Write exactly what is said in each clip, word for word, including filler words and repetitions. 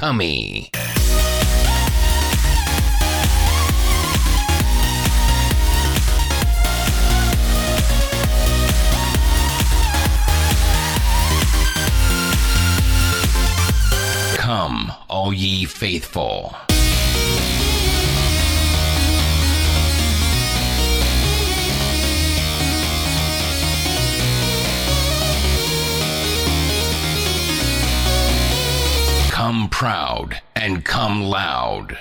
cummy. Come, all ye faithful. Come proud and come loud.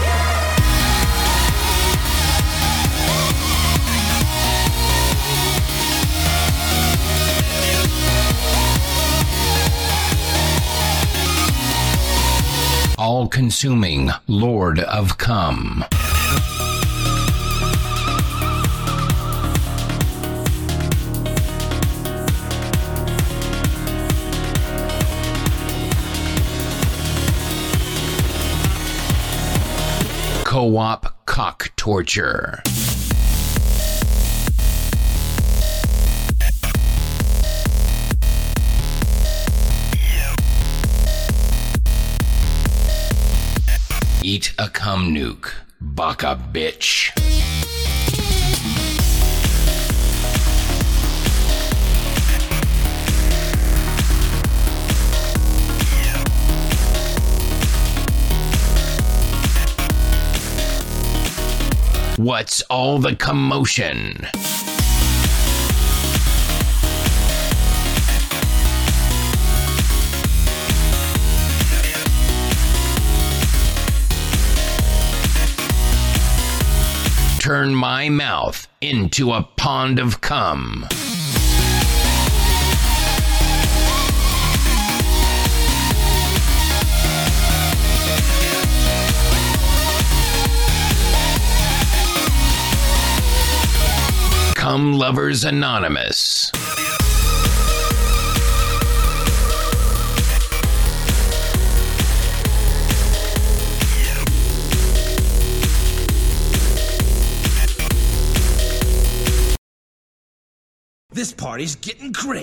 All-consuming Lord of Come. Co-op cock torture. Eat a cum nuke, baka bitch. What's all the commotion? Turn my mouth into a pond of cum. Cum Lovers Anonymous. This party's getting crazy.